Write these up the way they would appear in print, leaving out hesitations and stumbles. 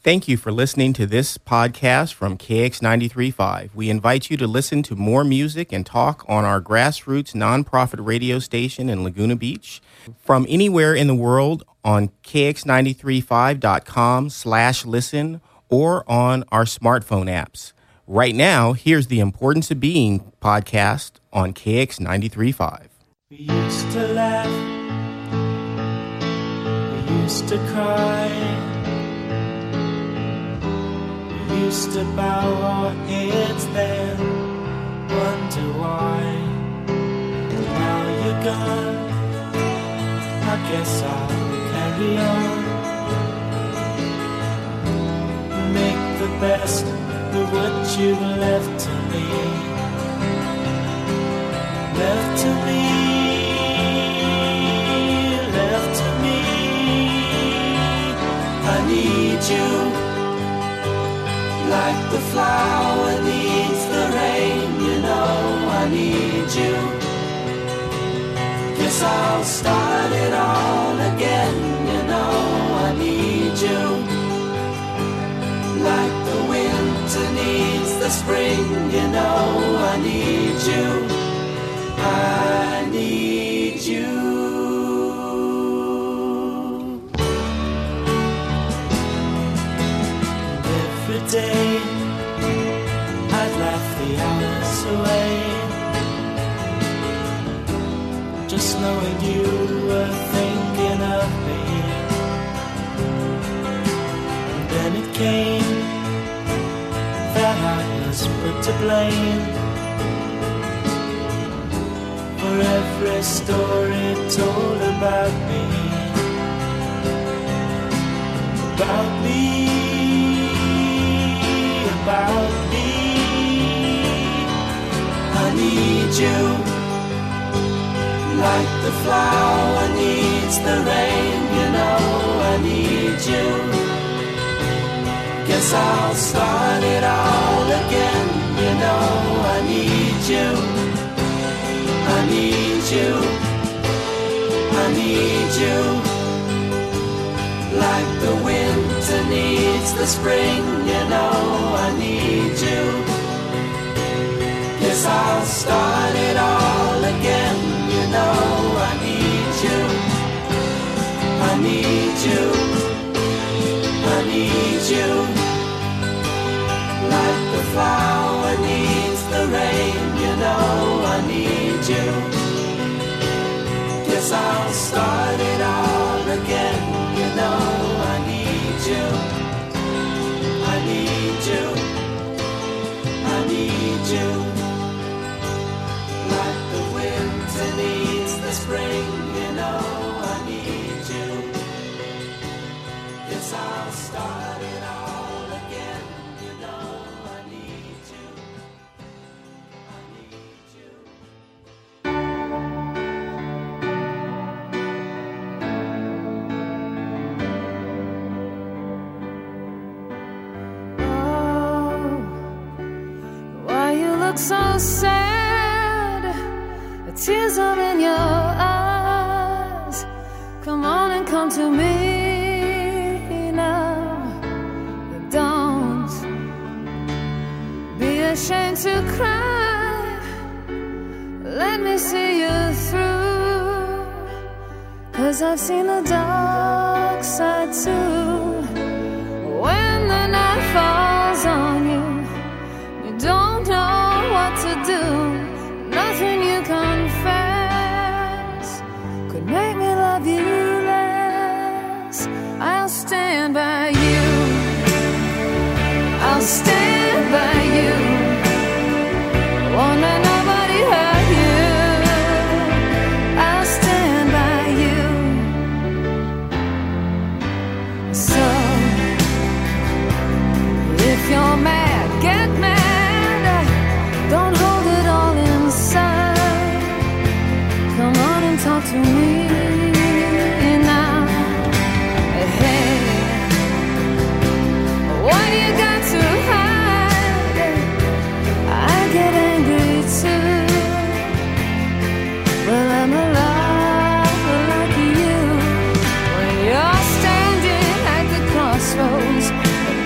Thank you for listening to this podcast from KX93.5. We invite you to listen to more music and talk on our grassroots nonprofit radio station in Laguna Beach from anywhere in the world on kx935.com/listen or on our smartphone apps. Right now, here's the Importance of Being podcast on KX93.5. We used to laugh, we used to cry, we used to bow our heads then, wonder why. Now you're gone, I guess I'll carry on, make the best of what you left to me, left to me, left to me. I need you like the flower needs the rain, you know I need you. Guess I'll start it all again, you know I need you. Like the winter needs the spring, you know I need you. I need you. And every day I'd laugh the hours away, just knowing you were thinking of me. And then it came that I was put to blame for every story told about me, about me, about me. I need you like the flower needs the rain, you know I need you. Guess I'll start it all again, you know I need you. I need you, I need you. Like the winter needs the spring, you know I need you. Guess I'll start it all again, you know I need you. I need you, I need you. Like the flower needs the rain, you know I need you. Guess I'll start it all again, you know I need you. I need you, I need you. Like the winter needs the spring, you know I need you. Guess I'll start it all again, you know I need you. I need you. So sad, the tears are in your eyes. Come on and come to me now. Don't be ashamed to cry. Let me see you through, 'cause I've seen the dark side too. When the night falls on you, you don't know what to do. Nothing you confess could make me love you less. I'll stand by you, I'll stand by you. Won't let nobody hurt you. I'll stand by you. So if you're mad, get mad. Don't hold it all inside. Come on and talk to me now. Hey, what you got to hide? I get angry too. Well, I'm alive like you. When you're standing at the crossroads,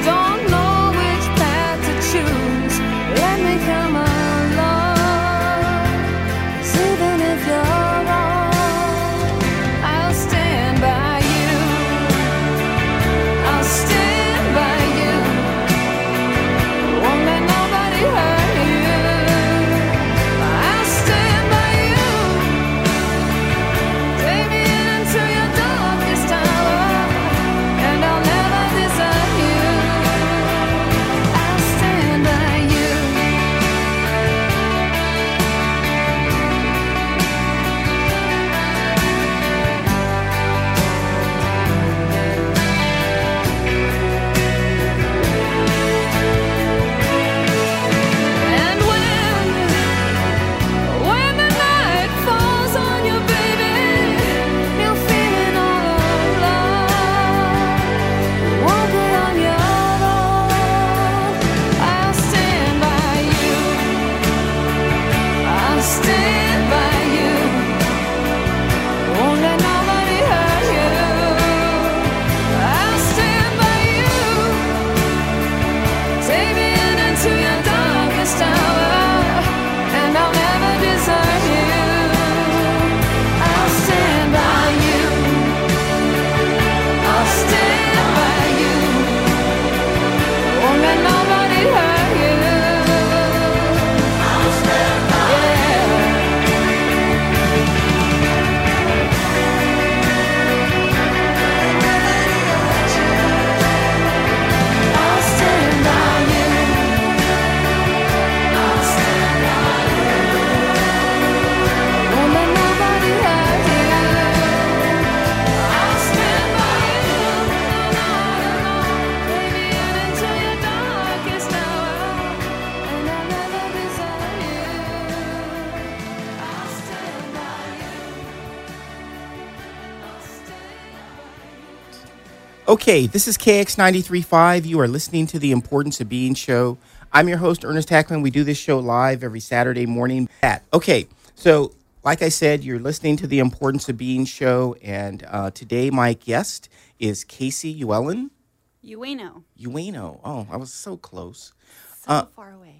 Okay, this is KX93.5. You are listening to The Importance of Being show. I'm your host, Ernest Hackman. We do this show live every Saturday morning. Okay, so like I said, you're listening to The Importance of Being show, and today my guest is Casey Ueno. Ueno. Oh, I was so close. So far away.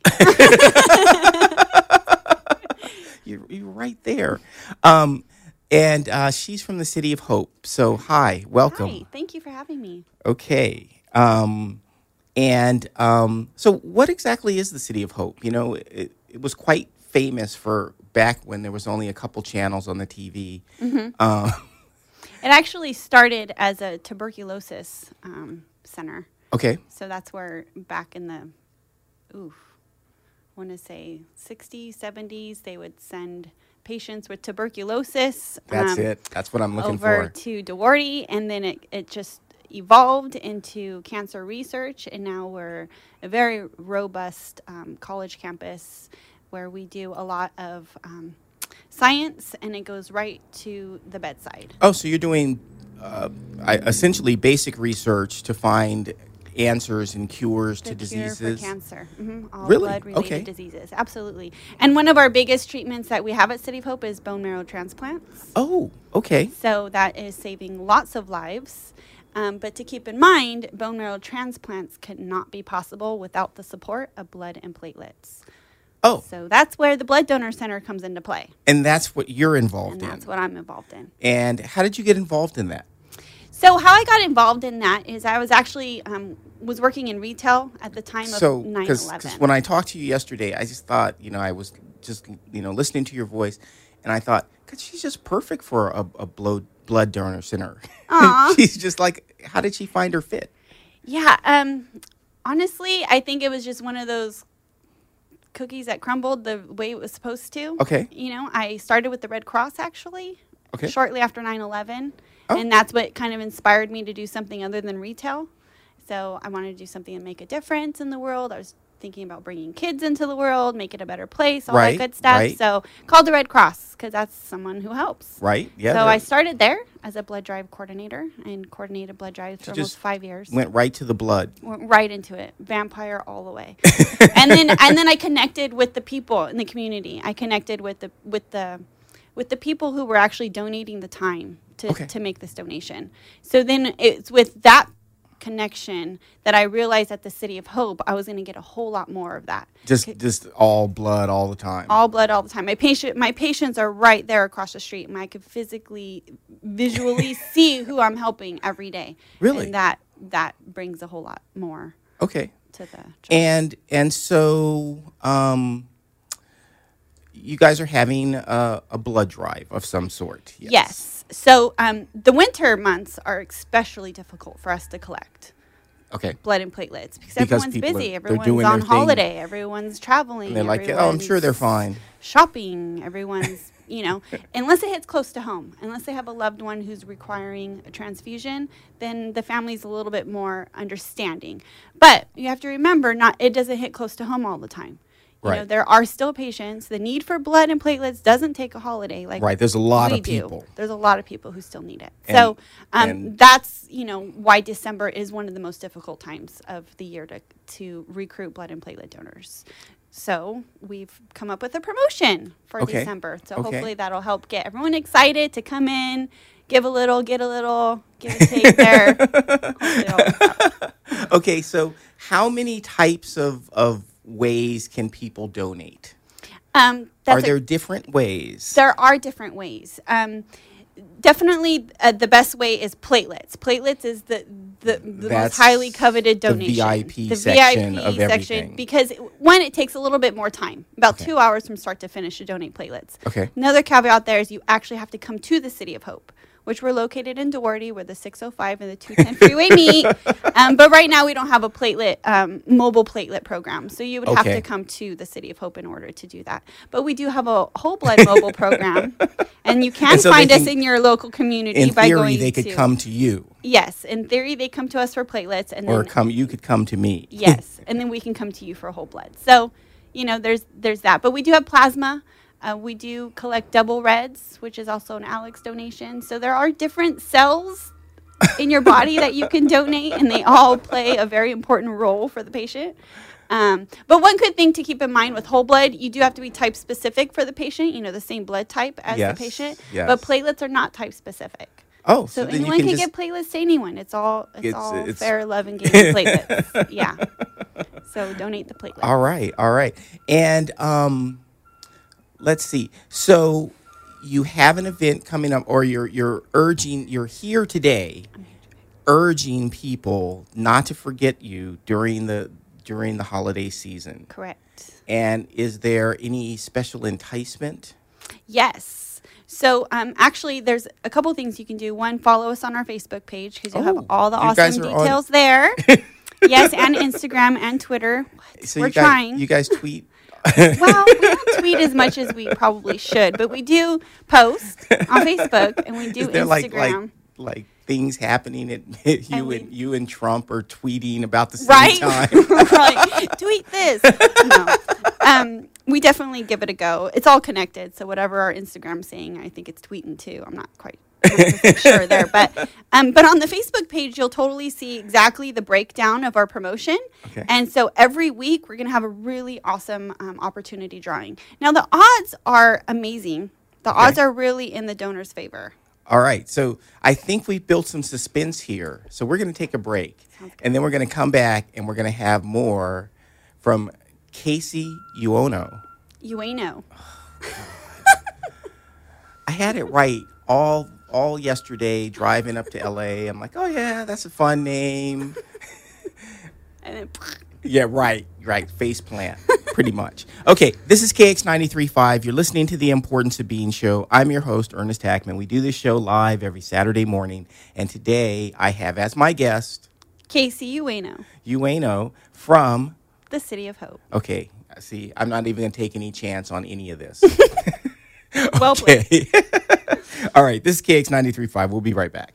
You're right there. And she's from the City of Hope. So, hi, welcome. Hi, thank you for having me. Okay. So what exactly is the City of Hope? You know, it was quite famous for back when there was only a couple channels on the TV. Mm-hmm. It actually started as a tuberculosis center. Okay. So that's where back in the, I want to say 60s, 70s, they would send patients with tuberculosis. That's it. That's what I'm looking for. Over to Duarte, and then it just evolved into cancer research, and now we're a very robust college campus where we do a lot of science, and it goes right to the bedside. Oh, so you're doing essentially basic research to find answers and cures to diseases. Cure for cancer. All really? blood-related diseases. Absolutely. And one of our biggest treatments that we have at City of Hope is bone marrow transplants. Oh, okay. So that is saving lots of lives. But to keep in mind, bone marrow transplants could not be possible without the support of blood and platelets. Oh. So that's where the Blood Donor Center comes into play. And that's what you're involved in. And that's what I'm involved in. And how did you get involved in that? So how I got involved in that is I was actually was working in retail at the time of 9/11. Because when I talked to you yesterday, I just thought, I was just, listening to your voice, and I thought, God, she's just perfect for a blood donor center. She's just like, how did she find her fit? Yeah, honestly, I think it was just one of those cookies that crumbled the way it was supposed to. Okay. I started with the Red Cross, actually, shortly after 9/11. Oh. And that's what kind of inspired me to do something other than retail. So I wanted to do something and make a difference in the world. I was thinking about bringing kids into the world, make it a better place, all that good stuff. Right. So called the Red Cross because that's someone who helps. Right. Yeah. So I started there as a blood drive coordinator and coordinated blood drives for almost 5 years. Went right to the blood. Went right into it. Vampire all the way. and then I connected with the people in the community. I connected with the people who were actually donating the time to make this donation. So then it's with that connection that I realized at the City of Hope I was going to get a whole lot more of that. Just all blood all the time. All blood all the time. My patients are right there across the street, and I could visually see who I'm helping every day. Really? And that brings a whole lot more. Okay. To the job. And so you guys are having a blood drive of some sort. Yes. So the winter months are especially difficult for us to collect. Okay. Blood and platelets because everyone's busy. Everyone's on holiday. Everyone's traveling. And they're like, oh, I'm sure they're fine. Shopping. Everyone's, unless it hits close to home, unless they have a loved one who's requiring a transfusion, then the family's a little bit more understanding. But you have to remember, it doesn't hit close to home all the time. Right. There are still patients. The need for blood and platelets doesn't take a holiday. Right. There's a lot of people. There's a lot of people who still need it. So that's, why December is one of the most difficult times of the year to recruit blood and platelet donors. So we've come up with a promotion for December. So hopefully that'll help get everyone excited to come in, give a little, get a little, give a take there. Okay. So how many types of ways can people donate? Are there different ways? There are different ways. Definitely, the best way is platelets. Platelets is the most highly coveted donation. The VIP of everything. Because one, it takes a little bit more time, about 2 hours from start to finish to donate platelets. Okay. Another caveat there is you actually have to come to the City of Hope, which we're located in Duarte, where the 605 and the 210 freeway meet. But right now we don't have a mobile platelet program. So you would have to come to the City of Hope in order to do that. But we do have a whole blood mobile program. And you can find us in your local community by going to... In theory, they could come to you. Yes. In theory, they come to us for platelets. You could come to me. Yes. And then we can come to you for whole blood. So, there's that. But we do have plasma. We do collect double reds, which is also an Alex donation. So there are different cells in your body that you can donate, and they all play a very important role for the patient. But one good thing to keep in mind with whole blood, you do have to be type specific for the patient, the same blood type as the patient. Yes. But platelets are not type specific. Oh, So then anyone you can just get platelets to anyone. It's all It's- fair, love, and game with platelets. Yeah. So donate the platelets. all right. And let's see. So you have an event coming up, or you're here today, urging people not to forget you during the holiday season. Correct. And is there any special enticement? Yes. So actually, there's a couple things you can do. One, follow us on our Facebook page because you'll have all the you guys awesome are on- details there. Yes, and Instagram and Twitter. So We're you guys, trying. You guys tweet. Well, we don't tweet as much as we probably should, but we do post on Facebook and we do Is there Instagram. like things happening at you we- and you and Trump are tweeting about the same Right? time? Right. Tweet this. No. We definitely give it a go. It's all connected. So whatever our Instagram's saying, I think it's tweeting too. I'm not quite 100% sure there. But on the Facebook page, you'll totally see exactly the breakdown of our promotion. Okay. And so every week, we're going to have a really awesome opportunity drawing. Now, the odds are amazing. The odds are really in the donor's favor. All right. So I think we've built some suspense here. So we're going to take a break. And then we're going to come back and we're going to have more from Casey Ueno. Ueno. I had it right all yesterday driving up to LA. I'm like, oh yeah, that's a fun name. And then, Yeah, right. Face plant, pretty much. Okay, this is KX 93.5. You're listening to The Importance of Being show. I'm your host, Ernest Hackman. We do this show live every Saturday morning. And today I have as my guest, Casey Ueno, from, the City of Hope. okay, see, I'm not even going to take any chance on any of this. Well played. Okay. All right, this is KX 93.5. We'll be right back.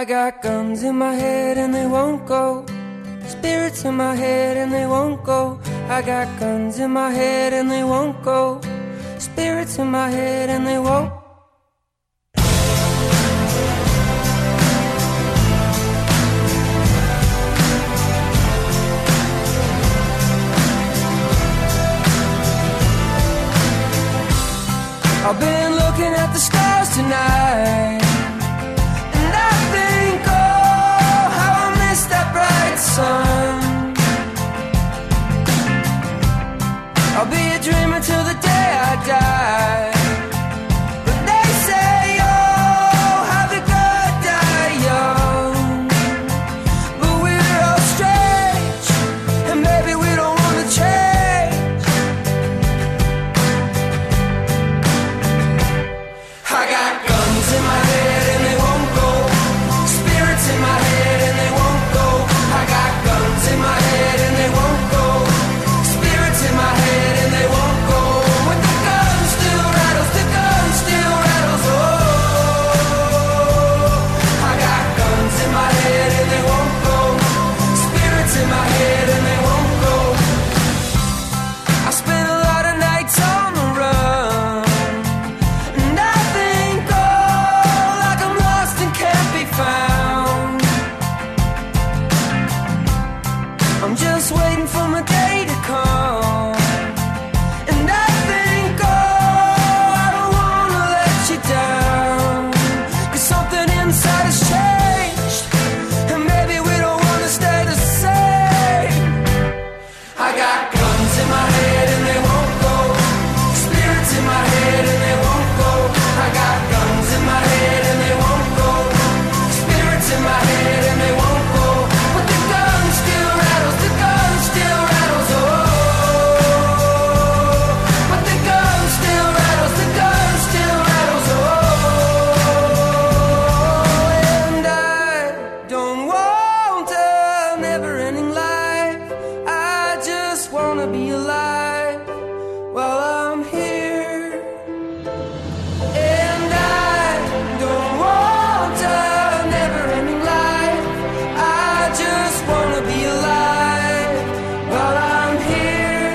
I got guns in my head and they won't go. Spirits in my head and they won't go. I got guns in my head and they won't go. Spirits in my head and they won't. I've been looking at the stars tonight, and I think, oh, how I miss that bright sun. I'll be a dreamer till the day I die. But they say, oh, have it good, die young. But we're all strange, and maybe we don't want to change. I got guns in my head and they won't go. Spirits in my head and they won't go. I got guns in my head and they won't go. Spirits in my head and they won't go. When the gun still rattles, the gun still rattles. Oh, I got guns in my head and they won't go. Spirits in my head and they won't go. I spent a lot of nights on the run, and I think, oh, like I'm lost and can't be found. I'm just waiting for my day to come, and I think, oh, I don't wanna let you down, 'cause something inside has changed, and maybe we don't wanna stay the same. I got guns in my head and they won't go. Spirits in my head and they won't go. I got guns in my head and they won't go. Spirits in my head and they won't go. But the gun still rattles, the gun still rattles. Oh, but the gun still rattles, the gun still rattles. Oh, and I don't want a never-ending life. I just wanna be alive while I'm here. And I don't want a never-ending life. I just wanna be alive while I'm here.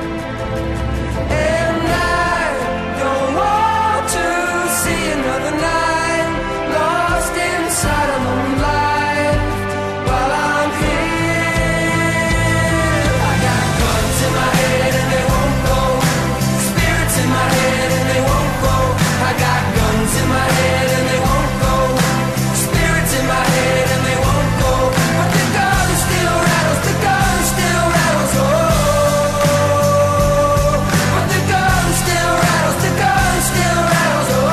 And I don't want to see another night lost inside a lonely life while I'm here. I got guns in my head and they won't go. Spirits in my head and they won't go. I got guns in my head and they won't go. Spirits in my head and they won't go. But the gun still rattles, the gun still rattles. Oh, but the gun still rattles, the gun still rattles. Oh.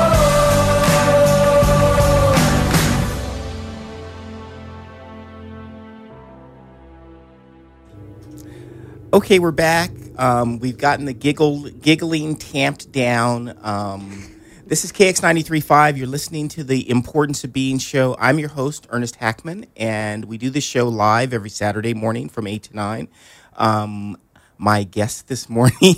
Okay, we're back. We've gotten the giggling tamped down. This is KX93.5. You're listening to the Importance of Being show. I'm your host, Ernest Hackman, and we do this show live every Saturday morning from 8 to 9. My guest this morning,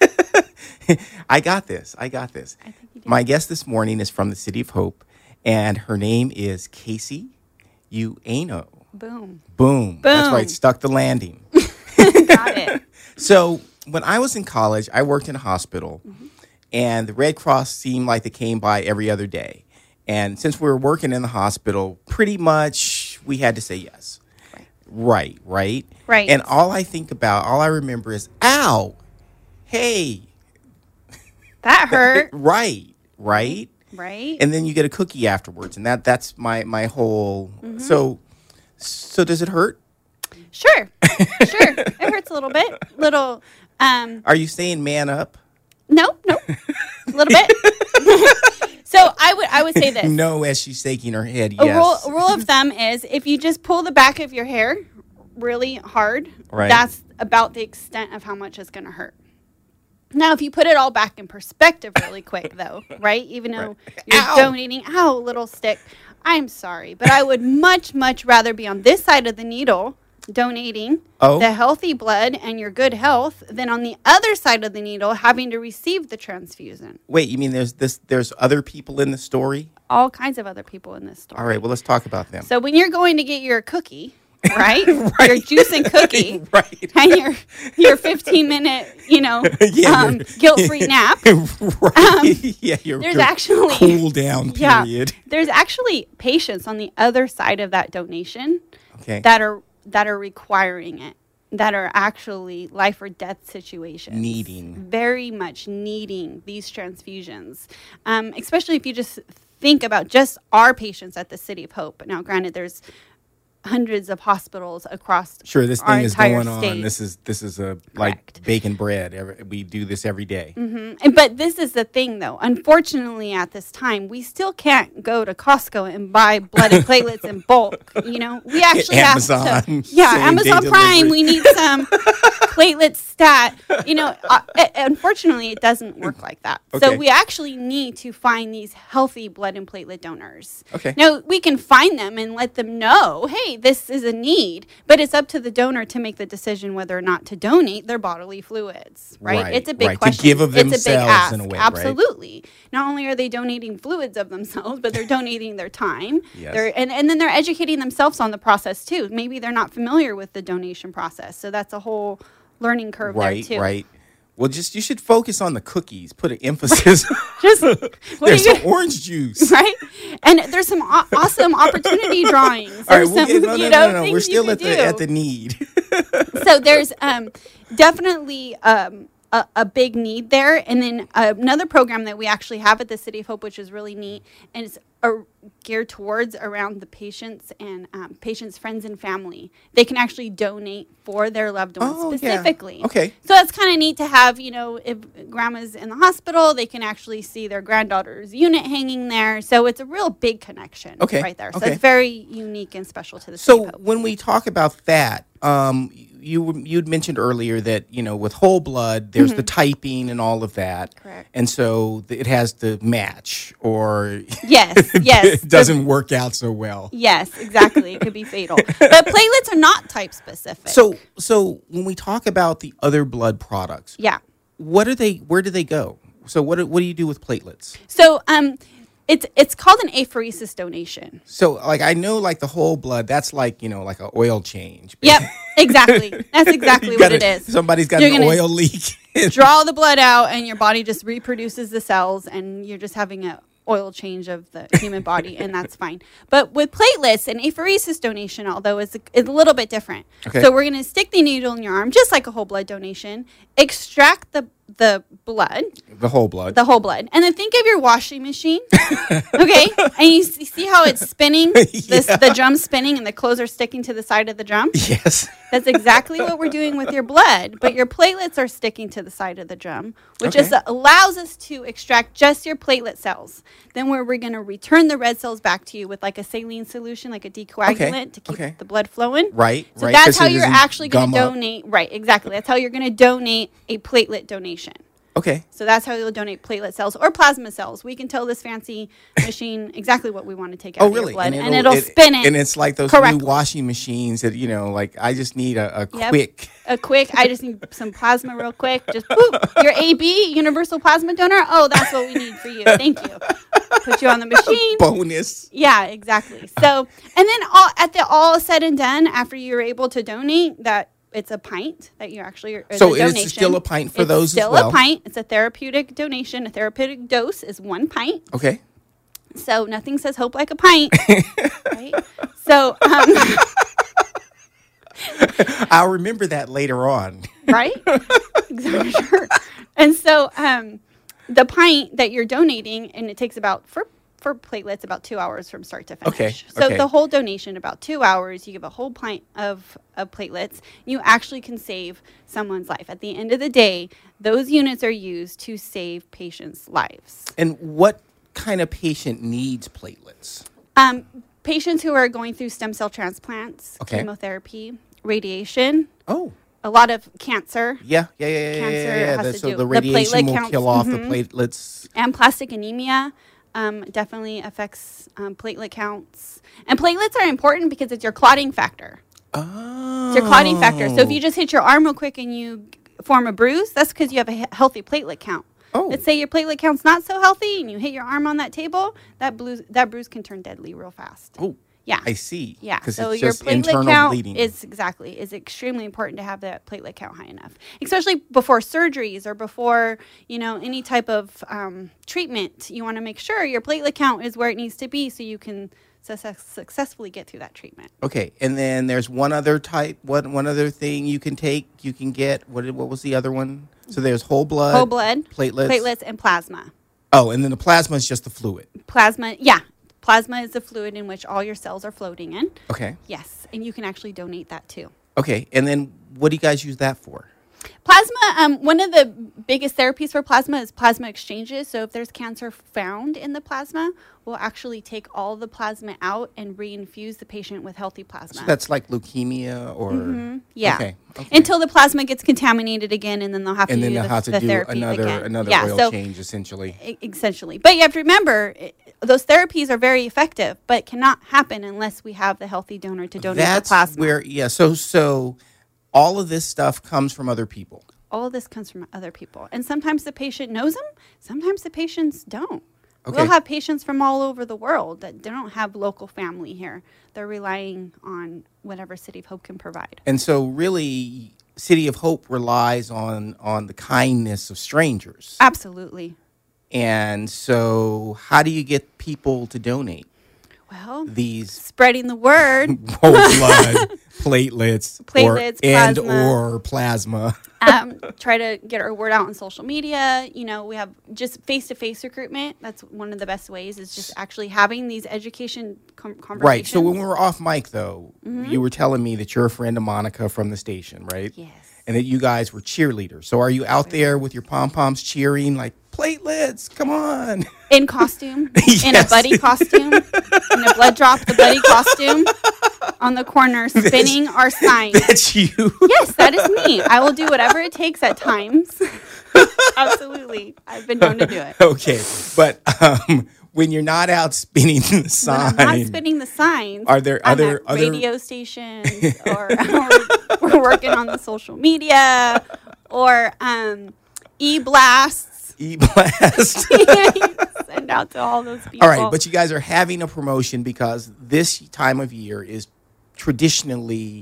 I got this. I think you did. My guest this morning is from the City of Hope, and her name is Casey Ueno. Boom. Boom. That's right, stuck the landing. Got it. So when I was in college, I worked in a hospital, and the Red Cross seemed like they came by every other day. And since we were working in the hospital, pretty much we had to say yes. Right. Right. And all I remember is, ow, hey. That hurt. Right. Right. And then you get a cookie afterwards, and that's my whole. So does it hurt? Sure. It hurts a little bit. Are you saying man up? No. A little bit. So I would say this. No, as she's shaking her head, A yes. rule of thumb is if you just pull the back of your hair really hard, that's about the extent of how much it's going to hurt. Now, if you put it all back in perspective really quick, though, right? Even though you're donating, little stick. I'm sorry, but I would much, much rather be on this side of the needle donating Oh. the healthy blood and your good health, then on the other side of the needle, having to receive the transfusion. Wait, you mean there's other people in the story? All kinds of other people in this story. All right, well, let's talk about them. So when you're going to get your cookie, right? Your juice and cookie, Right. and your 15-minute, Yeah, guilt-free nap. Right. Yeah, There's actually cool down Yeah, period. there's actually patients on the other side of that donation Okay. that are requiring it, that are actually life or death situations, very much needing these transfusions, especially if you just think about just our patients at the City of Hope. Now, granted, there's hundreds of hospitals across Sure, this our thing is entire going on. state. This is a Correct. like baking bread. We do this every day. But this is the thing, though. Unfortunately, at this time, we still can't go to Costco and buy blood and platelets in bulk. We actually Amazon, have to. Yeah, same-day Amazon Prime. delivery. We need some platelet stat. Unfortunately, it doesn't work like that. Okay. So we actually need to find these healthy blood and platelet donors. Okay. Now, we can find them and let them know, hey, this is a need, but it's up to the donor to make the decision whether or not to donate their bodily fluids, right? Right, It's a big right. To question. give of It's a big themselves ask. in a way, right? Absolutely. Not only are they donating fluids of themselves, but they're donating their time. Yes. And then they're educating themselves on the process too. Maybe they're not familiar with the donation process. So that's a whole learning curve Right, there too. right. Well, you should focus on the cookies. Put an emphasis. Just what There's are some you, orange juice. right? And there's some awesome opportunity drawings. All right, There's we'll some, get, no. things We're you still can at do. the need. So there's definitely a big need there. And then another program that we actually have at the City of Hope, which is really neat, and it's geared towards around the patients and patients' friends and family. They can actually donate for their loved ones Oh, yeah. specifically. Okay. So that's kind of neat to have, if grandma's in the hospital, they can actually see their granddaughter's unit hanging there. So it's a real big connection right there. So Okay. it's very unique and special to the City So of Hope. when we talk about that, you'd mentioned earlier that with whole blood, there's the typing and all of that. Correct. And so it has to match, or Yes. it doesn't work out so well. Yes, exactly. It could be fatal. But platelets are not type specific. So when we talk about the other blood products, yeah. where do they go? So what do you do with platelets? So it's called an apheresis donation. So like I know like the whole blood, that's like like an oil change. Yep, exactly. That's exactly what it is. Somebody's got You're an gonna oil leak. Draw the blood out, and your body just reproduces the cells, and you're just having a oil change of the human body, and that's fine. But with platelets, an apheresis donation, although it's a little bit different. Okay. So we're going to stick the needle in your arm, just like a whole blood donation, extract the blood, The whole blood. and then think of your washing machine, okay? And you see how it's spinning, the drum's spinning, and the clothes are sticking to the side of the drum? Yes. That's exactly what we're doing with your blood, but your platelets are sticking to the side of the drum, which Okay. just allows us to extract just your platelet cells. Then we're going to return the red cells back to you with like a saline solution, like a decoagulant to keep the blood flowing. Right. So right, that's 'cause how it you're doesn't actually going gum to up. donate. Right, exactly. That's how you're going to donate a platelet donation. Okay. So that's how you'll donate platelet cells or plasma cells. We can tell this fancy machine exactly what we want to take out Oh, of really? your blood, and it'll spin it. And it's like those correctly. new washing machines that like I just need a Yep. quick. I just need some plasma real quick. Just boop. Your AB, universal plasma donor. Oh, that's what we need for you. Thank you. Put you on the machine. Bonus. Yeah, exactly. So, and then all said and done, after you're able to donate, that it's a pint that you actually are. So the it's donation. still a pint for It's those as still well? a pint. It's a therapeutic donation. A therapeutic dose is 1 pint. Okay. So nothing says hope like a pint, right? So, I'll remember that later on. right? Exactly. Sure. And so, the pint that you're donating, and it takes about for platelets about 2 hours from start to finish. Okay, So okay. the whole donation about 2 hours, you give a whole pint of platelets. You actually can save someone's life. At the end of the day, those units are used to save patients' lives. And what kind of patient needs platelets? Patients who are going through stem cell transplants, Okay. chemotherapy, radiation, Oh. a lot of cancer. Yeah. Cancer has to So do- the the radiation platelet will counts. kill off the platelets. And plastic anemia definitely affects platelet counts. And platelets are important because it's your clotting factor. Oh. It's your clotting factor. So if you just hit your arm real quick and you form a bruise, that's because you have a healthy platelet count. Oh. Let's say your platelet count's not so healthy and you hit your arm on that table, that bruise can turn deadly real fast. Oh. Yeah. I see. Yeah. Because So it's your just platelet internal count bleeding. is extremely important to have that platelet count high enough, especially before surgeries or before, any type of treatment. You want to make sure your platelet count is where it needs to be so you can successfully get through that treatment. Okay, and then there's one other thing you can take. You can get what was the other one? So there's whole blood, platelets, and plasma. Oh, and then the plasma is just the fluid. Plasma is the fluid in which all your cells are floating in. Okay. Yes, and you can actually donate that too. Okay, and then what do you guys use that for? Plasma, one of the biggest therapies for plasma is plasma exchanges. So if there's cancer found in the plasma, we'll actually take all the plasma out and reinfuse the patient with healthy plasma. So that's like leukemia or... Yeah. Okay. Until the plasma gets contaminated again, and then they'll have to do the do therapy again. another oil change, essentially. Essentially. But you have to remember, those therapies are very effective, but cannot happen unless we have the healthy donor to donate the plasma. So all of this stuff comes from other people. All of this comes from other people. And sometimes the patient knows them, sometimes the patients don't. Okay. We'll have patients from all over the world that don't have local family here. They're relying on whatever City of Hope can provide. And so really, City of Hope relies on the kindness of strangers. Absolutely. And so how do you get people to donate? Well, these spreading the word. Whole blood, platelets, plasma. plasma. Try to get our word out on social media. We have just face-to-face recruitment. That's one of the best ways, is just actually having these education conversations. Right. So when we were off mic, though, you were telling me that you're a friend of Monica from the station, right? Yes. And that you guys were cheerleaders. So are you out there with your pom-poms cheering like, platelets, come on? In costume, Yes. in a buddy costume, in a blood drop, the buddy costume, on the corner spinning our signs. That's you. Yes, that is me. I will do whatever it takes at times. Absolutely. I've been known to do it. Okay. But when you're not out spinning the sign. When I'm not spinning the signs. Are there I'm other at radio stations or we're working on the social media or e-blasts. E-blast. Send out to all those people. All right, but you guys are having a promotion because this time of year is traditionally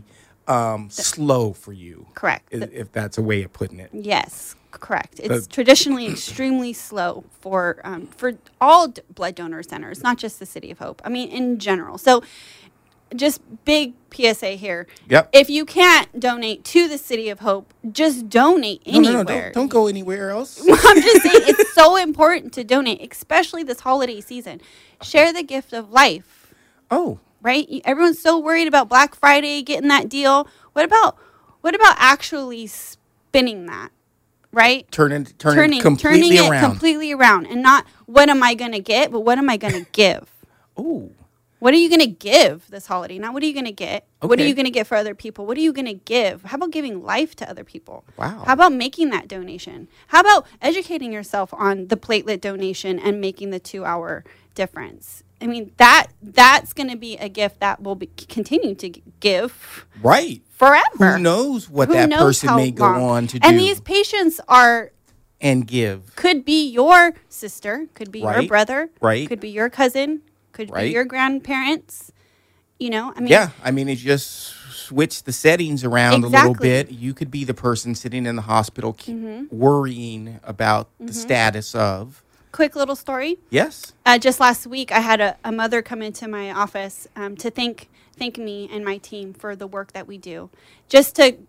slow for you. Correct. If that's a way of putting it. Yes, correct. It's traditionally extremely slow for all blood donor centers, not just the City of Hope. I mean, in general. So just big PSA here. Yep. If you can't donate to the City of Hope, just donate anywhere. No, don't go anywhere else. I'm just saying it's so important to donate, especially this holiday season. Share the gift of life. Oh. Right? Everyone's so worried about Black Friday, getting that deal. What about actually spinning that? Right? Turning completely it around. completely around. And not what am I going to get, but what am I going to give? Oh. What are you going to give this holiday? Not what are you going to get? Okay. What are you going to get for other people? What are you going to give? How about giving life to other people? Wow. How about making that donation? How about educating yourself on the platelet donation and making the 2-hour difference? I mean, that's going to be a gift that will continue to give right forever. Who knows what that person may go on to do? And these patients are and give could be your sister, could be your brother, right? Could be your cousin, could be your grandparents. I mean, it just switch the settings around a little bit. You could be the person sitting in the hospital worrying about the status of. Quick little story. Yes. Just last week, I had a mother come into my office to thank me and my team for the work that we do. Just to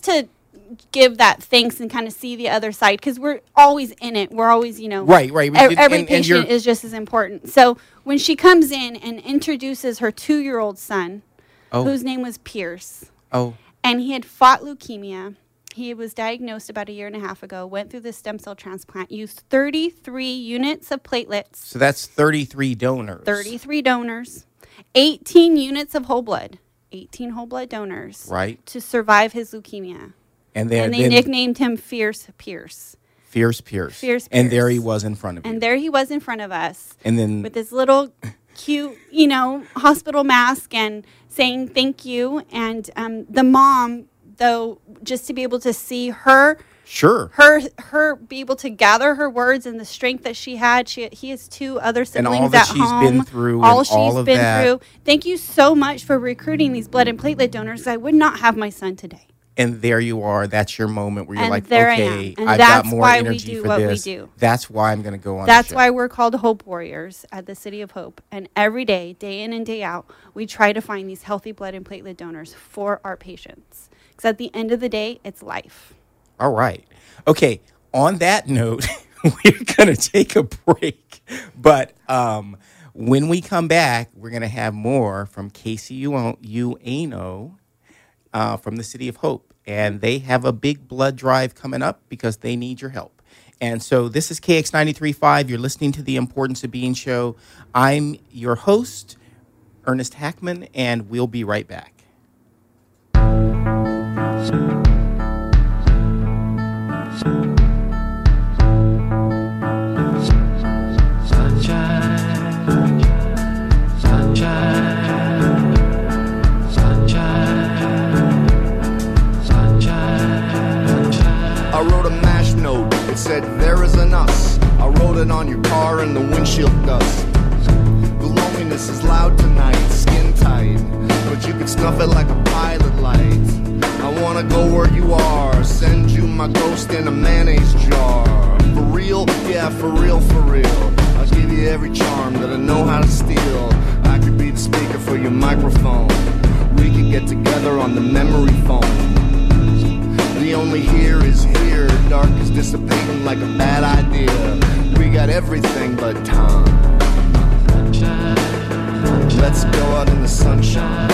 give that thanks and kind of see the other side, because we're always in it. We're always, right. Every patient is just as important. So when she comes in and introduces her 2-year-old son, whose name was Pierce, and he had fought leukemia. He was diagnosed about 1.5 years ago, went through the stem cell transplant, used 33 units of platelets. So that's 33 donors. 33 donors, 18 units of whole blood, 18 whole blood donors. Right. To survive his leukemia. And they nicknamed him Fierce Pierce. Fierce Pierce. And there he was in front of you. And there he was in front of us. And then with his little cute, hospital mask and saying thank you. And the mom, though, just to be able to see her, Sure. her be able to gather her words and the strength that she had. He has 2 other siblings all that at she's home. been through all and she's all of been that. through. Thank you so much for recruiting these blood and platelet donors. I would not have my son today. And there you are. That's your moment where you're And like, there I okay, am. And I've got that's more why we energy do for what we this. do. That's why I'm going to go on. That's the show. why we're called Hope Warriors at the City of Hope. And every day, day in and day out, we try to find these healthy blood and platelet donors for our patients. Because at the end of the day, it's life. All right. Okay. On that note, we're going to take a break. But when we come back, we're going to have more from Casey Ueno from the City of Hope. And they have a big blood drive coming up because they need your help. And so this is KX 93.5. You're listening to The Importance of Being show. I'm your host, Ernest Hackman, and we'll be right back. I wrote a mash note, it said there is an us. I wrote it on your car and the windshield dust. The loneliness is loud tonight, skin tight, but you can snuff it like a pilot light. I wanna go where you are, send you my ghost in a mayonnaise jar. For real? Yeah, for real, for real. I'll give you every charm that I know how to steal. I could be the speaker for your microphone. We could get together on the memory foam. The only here is here, dark is dissipating like a bad idea. We got everything but time. Let's go out in the sunshine.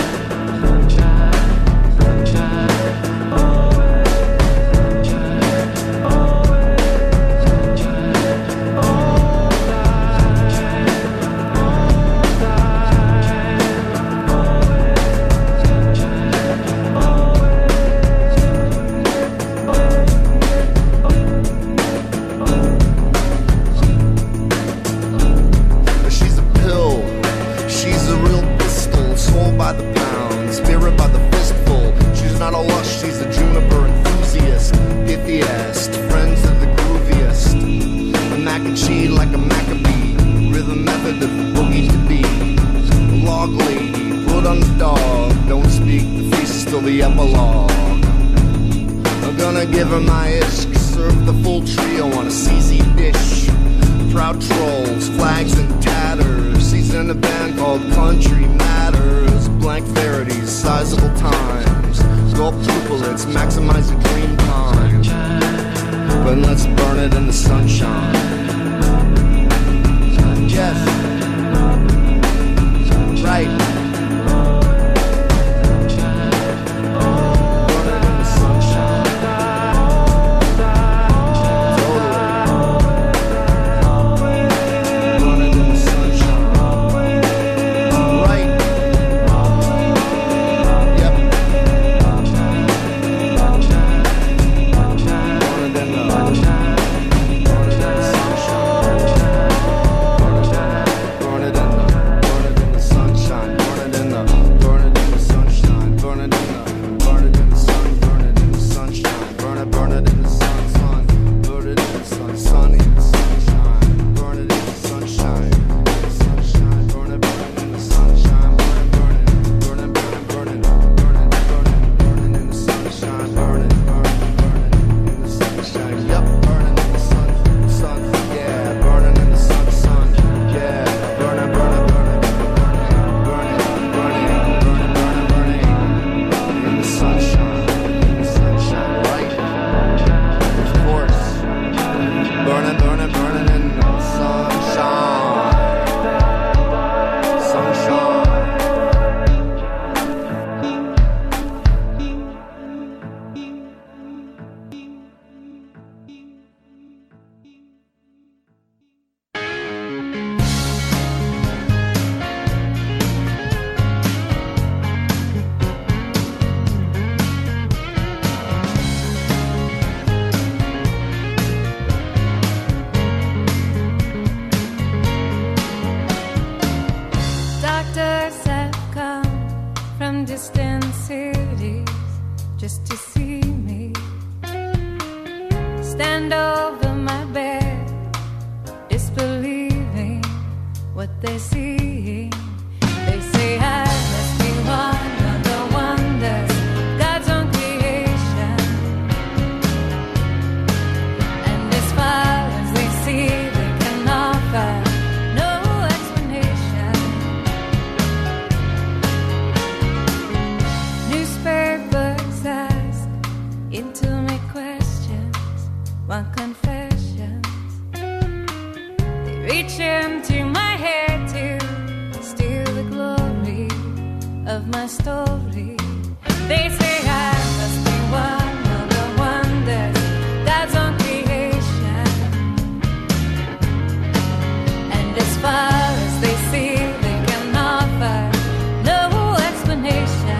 She's a pill, she's a real pistol, soul by the pound, spirit by the fistful. She's not a lush, she's a juniper enthusiast, pithiest, friends of the grooviest. A mac and cheese like a Maccabee, rhythm method of boogie to be. Log lady, put on the dog, don't speak the thesis till the epilogue. I'm gonna give her my ishq, serve the full trio on a CZ dish. Proud trolls, flags and tatters. He's in a band called Country Matters. Blank verities, sizable times. Sculpt cupolas, maximize your dream time. But let's burn it in the sunshine. Yes. Right. Burn it in the sunshine. Totally. Burn it in the sunshine. Right. Yep. Burn it in the sunshine. Burn it in the sunshine. lost in cities just to see me stand over my bed, disbelieving what they see. They say I must be one of the wonders, God's own creation. And as far as they see, they can offer no explanation. Newspapers ask intimate questions, want confessions. They reach into my head to steal the glory of my story. They say I must be one of the wonders, God's own creation. And as far as they see, they can offer no explanation.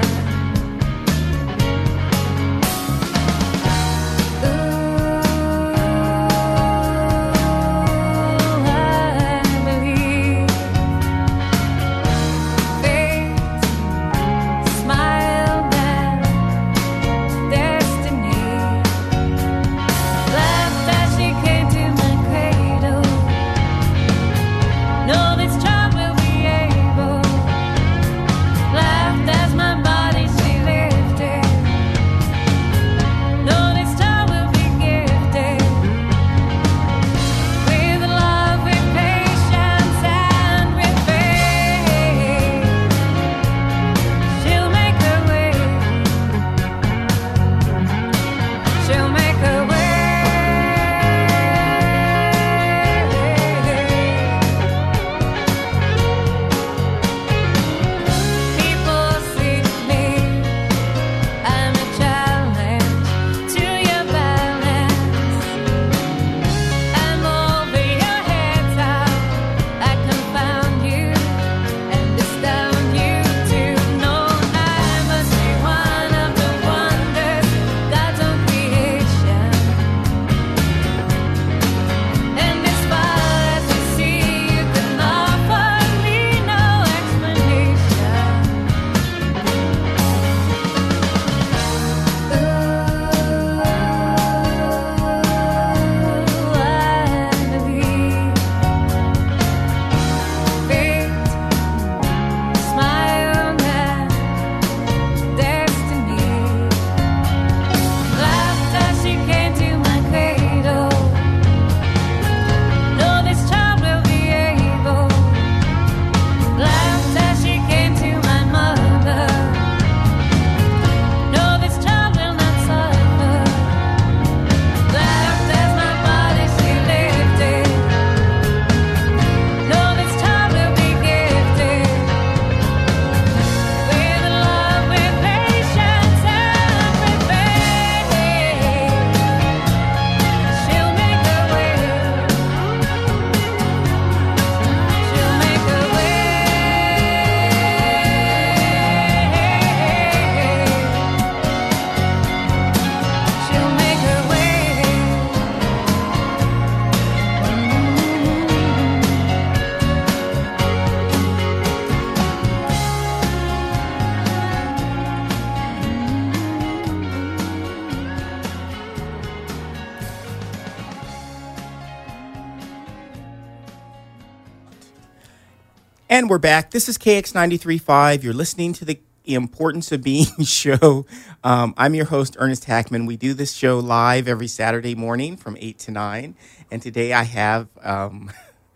And we're back. This is KX93.5. You're listening to the Importance of Being show. I'm your host, Ernest Hackman. We do this show live every Saturday morning from 8 to 9. And today I have, oh,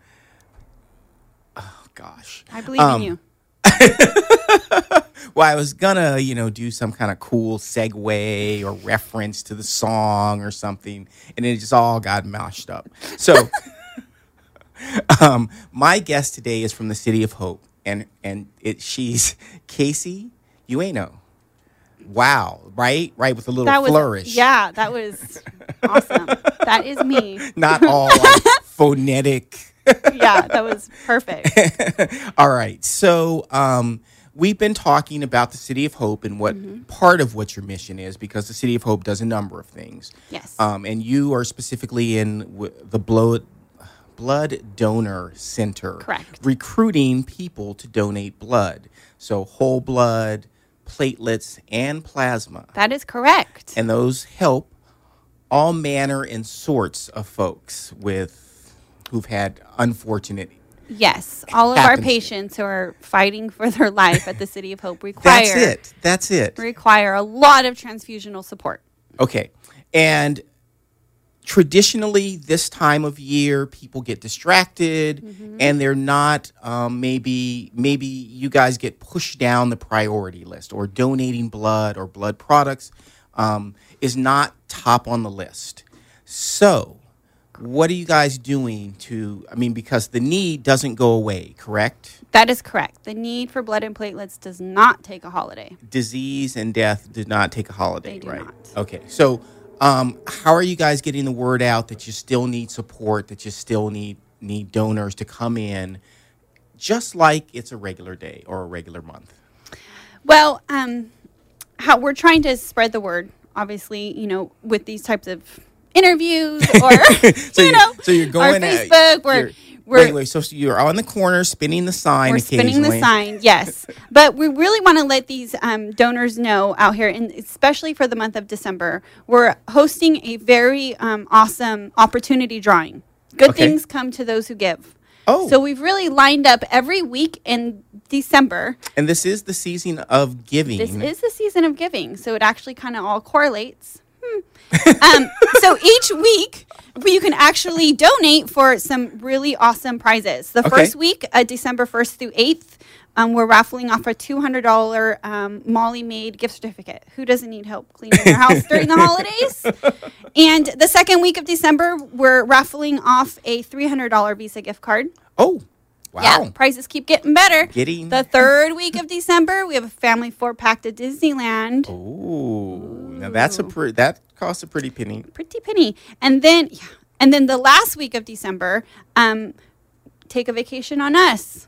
gosh. I believe in you. Well, I was gonna, do some kind of cool segue or reference to the song or something, and it just all got mashed up. So, my guest today is from the City of Hope, and she's Casey Ueno. Wow, right, with a little flourish. Yeah, that was awesome. That is me. Not all like, phonetic. Yeah, that was perfect. All right, so we've been talking about the City of Hope and what part of what your mission is, because the City of Hope does a number of things. Yes. And you are specifically in the Blood Donor Center. Correct. Recruiting people to donate blood. So whole blood, platelets, and plasma. That is correct. And those help all manner and sorts of folks who've had unfortunate. Yes, all of our Happens. patients who are fighting for their life at the City of Hope require That's it. require a lot of transfusional support. Okay. And traditionally, this time of year, people get distracted and they're not, maybe you guys get pushed down the priority list, or donating blood or blood products is not top on the list. So what are you guys doing because the need doesn't go away, correct? That is correct. The need for blood and platelets does not take a holiday. Disease and death did not take a holiday, They do right? not. Okay. So how are you guys getting the word out that you still need support, that you still need donors to come in, just like it's a regular day or a regular month? Well, how we're trying to spread the word, obviously, with these types of interviews or so you're going our Facebook. Wait. So you're on the corner spinning the sign. We're spinning the sign, yes. But we really want to let these donors know out here, and especially for the month of December, we're hosting a very awesome opportunity drawing. Good Okay. things come to those who give. Oh. So we've really lined up every week in December. And this is the season of giving. This is the season of giving, so it actually kind of all correlates. So each week, you can actually donate for some really awesome prizes. The Okay. first week, December 1st through 8th, we're raffling off a $200 Molly Maid gift certificate. Who doesn't need help cleaning their house during the holidays? And the second week of December, we're raffling off a $300 Visa gift card. Oh, wow. Yeah, prices keep getting better. Getting- The third week of December, we have a family 4-pack to Disneyland. Ooh, now that costs a pretty penny. Pretty penny. And then the last week of December, take a vacation on us.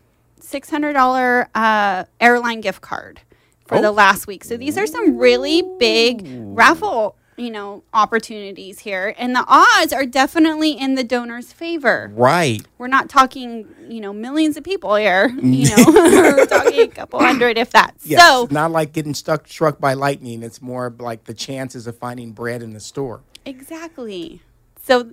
$600 airline gift card for the last week. So these are some really big raffle, opportunities here, and the odds are definitely in the donor's favor. Right. We're not talking, millions of people here. We're talking a couple hundred, if that. Yes. So Not like getting struck by lightning. It's more like the chances of finding bread in the store. exactly. So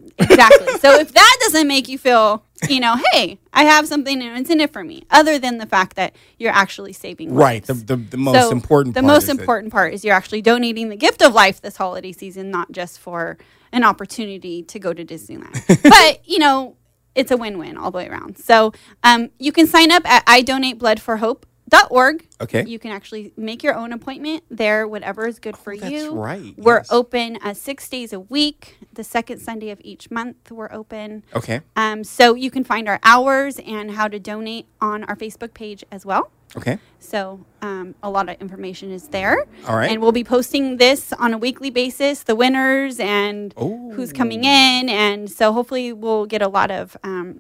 if that doesn't make you feel, hey, I have something and it's in it for me, other than the fact that you're actually saving Right. lives. The most important The part. most important part is you're actually donating the gift of life this holiday season, not just for an opportunity to go to Disneyland. But, it's a win-win all the way around. So you can sign up at idonatebloodforhope.org. Okay. You can actually make your own appointment there, whatever is good for that's you. right, We're yes. open 6 days a week. The second Sunday of each month, we're open. Okay. So you can find our hours and how to donate on our Facebook page as well. Okay. So a lot of information is there. All right. And we'll be posting this on a weekly basis, the winners and who's coming in. And so hopefully we'll get a lot of,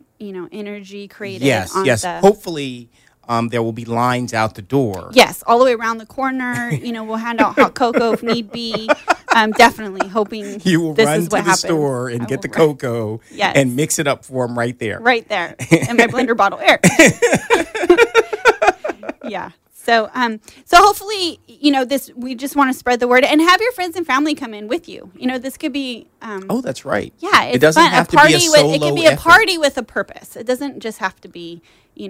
energy created. Yes. on Yes. the- Hopefully, there will be lines out the door. Yes, all the way around the corner. We'll hand out hot cocoa if need be. Definitely hoping You will this run is to what the happens. store and I get the will run- cocoa Yes. and mix it up for them right there. right there in my blender bottle. Here. Yeah. So hopefully, this, we just want to spread the word and have your friends and family come in with you. This could be, Oh, that's right. yeah, it's it doesn't fun. have a to party be a solo it can be effort. a party with a purpose. It doesn't just have to be,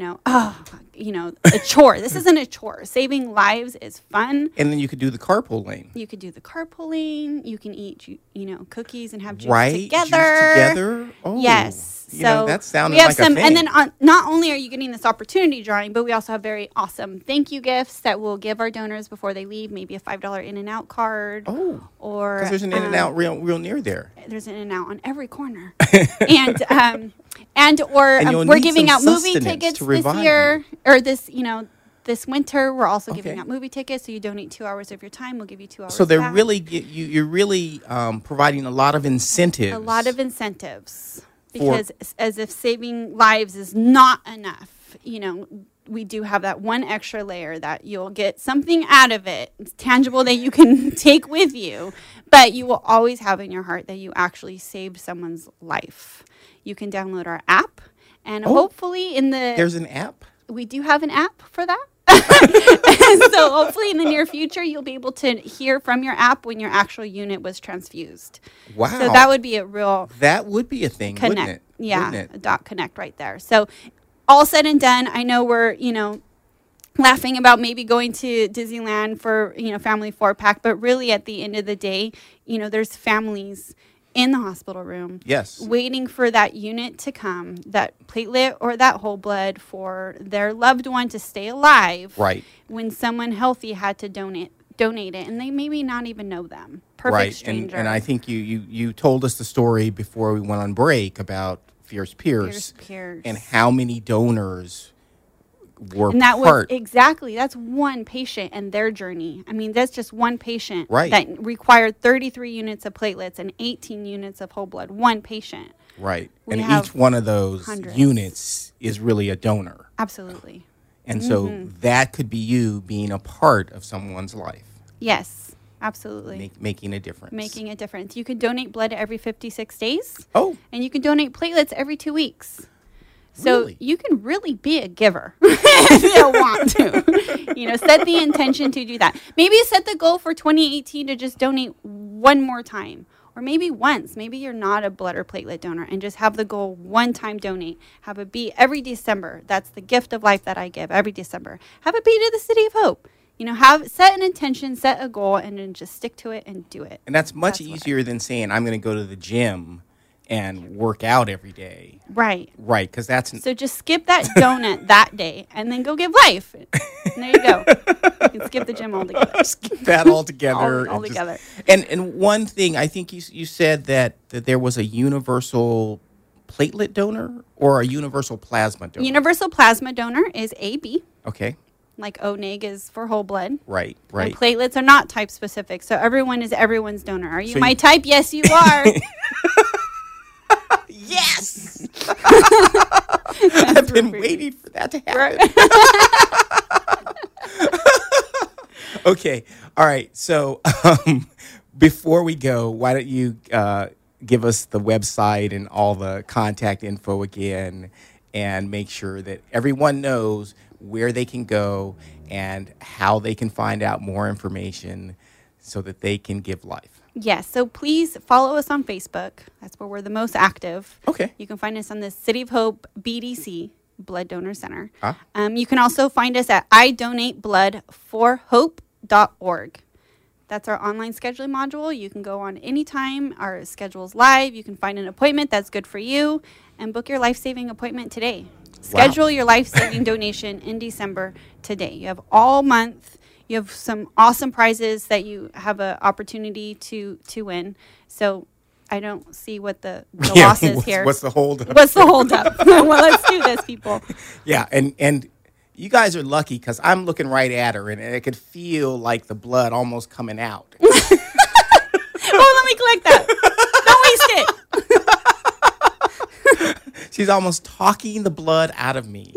a chore. This isn't a chore. Saving lives is fun. And then you could do the carpool lane. You could do the carpooling. You can eat, cookies and have juice Right? together. Juice together? Oh. Yes. So that sounded we have like some, a thing. and then not only are you getting this opportunity drawing, but we also have very awesome thank you gifts that we'll give our donors before they leave. Maybe a $5 In-N-Out card. Oh. Or Because there's an In-N-Out real near there. There's an In-N-Out on every corner. And you'll we're need giving some out movie sustenance tickets to this revive year, or this winter. We're also giving Okay. out movie tickets. So you donate 2 hours of your time, we'll give you 2 hours. So they're back. you're really providing a lot of incentives. A lot of incentives, because as if saving lives is not enough, we do have that one extra layer that you'll get something out of it. It's tangible that you can take with you, but you will always have in your heart that you actually saved someone's life. You can download our app, and hopefully There's an app? we do have an app for that. So hopefully in the near future, you'll be able to hear from your app when your actual unit was transfused. Wow. So that would be a real That would be a thing, connect. wouldn't it? Yeah, Wouldn't a it? dot connect right there. So all said and done, I know we're, laughing about maybe going to Disneyland for, family 4-pack, but really at the end of the day, there's families in the hospital room Yes. waiting for that unit to come, that platelet or that whole blood for their loved one to stay alive. Right. When someone healthy had to donate it, and they maybe not even know them. Perfect Right. stranger. And I think you told us the story before we went on break about Fierce Pierce. Pierce. And how many donors were And that was part. exactly, that's one patient and their journey. I mean, that's just one patient Right. that required 33 units of platelets and 18 units of whole blood. One patient. Right. We And have each one of those hundreds. units is really a donor. Absolutely. And so Mm-hmm. that could be you being a part of someone's life, Yes, absolutely. making a difference. Making a difference. You can donate blood every 56 days. Oh, And you can donate platelets every 2 weeks. So Really? you can really be a giver if you want to. Set the intention to do that. Maybe set the goal for 2018 to just donate one more time. Or maybe once. Maybe you're not a blood or platelet donor and just have the goal one time donate. Have it be every December. That's the gift of life that I give every December. Have it be to the City of Hope. Set an intention, set a goal, and then just stick to it and do it. and that's much That's what I- easier than saying I'm going to go to the gym and work out every day. Right. Right, because that's So just skip that donut that day and then go give life. And there you go. You can skip the gym altogether. that all together. All and just- together. And one thing, I think you said that there was a universal platelet donor or a universal plasma donor. Universal plasma donor is AB, Okay, like O neg is for whole blood. right. And platelets are not type specific. So everyone is everyone's donor. Are you So my you- type? Yes, you are. Yes! I've been waiting for that to happen. Okay, all right. So before we go, why don't you give us the website and all the contact info again and make sure that everyone knows where they can go and how they can find out more information so that they can give life. Yes. So please follow us on Facebook. That's where we're the most active. Okay. You can find us on the City of Hope BDC, Blood Donor Center. Ah. You can also find us at idonatebloodforhope.org. That's our online scheduling module. You can go on anytime. Our schedule's live. You can find an appointment that's good for you and book your life-saving appointment today. Schedule your life-saving donation in December today. You have all month. You have some awesome prizes that you have an opportunity to win. So I don't see what the loss is here. What's the hold up? What's the holdup? Well, let's do this, people. Yeah, and you guys are lucky because I'm looking right at her and I could feel like the blood almost coming out. Oh, let me collect that. Don't waste it. She's almost talking the blood out of me.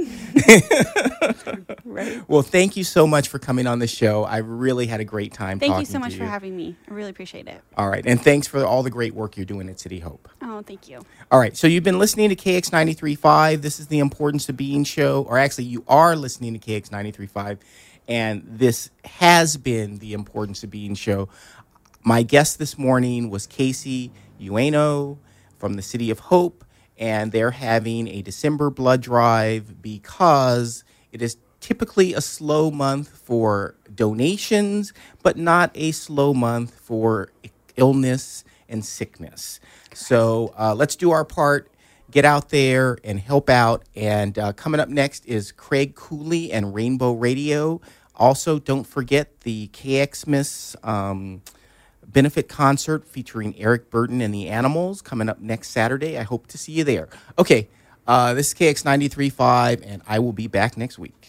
Right. Well, thank you so much for coming on the show. I really had a great time Thank talking you so much to for having me. I really appreciate it. All right, and thanks for all the great work you're doing at City Hope. Oh, thank you. All right, so you've been listening to KX 93.5. This is the Importance of Being show, or actually you are listening to KX 93.5, and this has been the Importance of Being show. My guest this morning was Casey Ueno from the City of Hope, and they're having a December blood drive because it is typically a slow month for donations, but not a slow month for illness and sickness. So let's do our part, get out there and help out. And coming up next is Craig Cooley and Rainbow Radio. Also, don't forget the KXmas benefit concert featuring Eric Burton and the Animals coming up next Saturday. I hope to see you there. Okay, this is KX 93.5, and I will be back next week.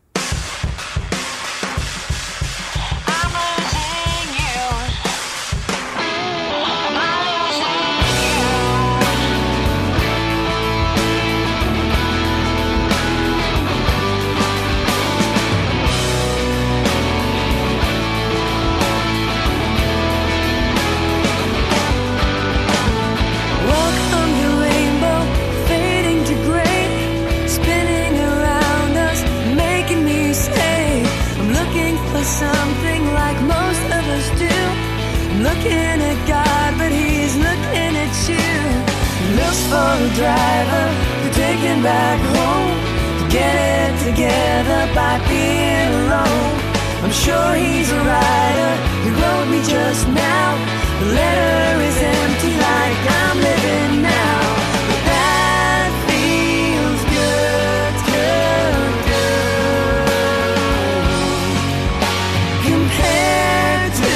Welcome the rainbow, fading to gray, spinning around us, looking at God, but he's looking at you. He looks for a driver to take him back home, to get it together by being alone. I'm sure he's a writer, he wrote me just now. The letter is empty like I'm living now. But that feels good, good, good, compared to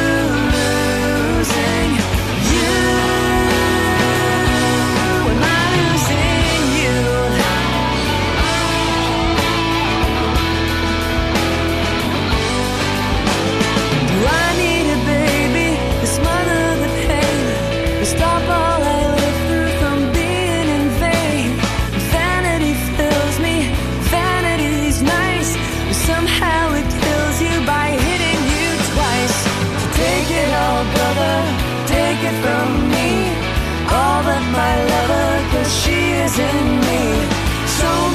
losing you. Am I losing you? Do I need a baby to smother the pain, to stop all I live through from being in vain? Vanity fills me, vanity's nice, but somehow it kills you by hitting you twice. So take it all, brother, take it from me, all but my lover, 'cause she is in me. So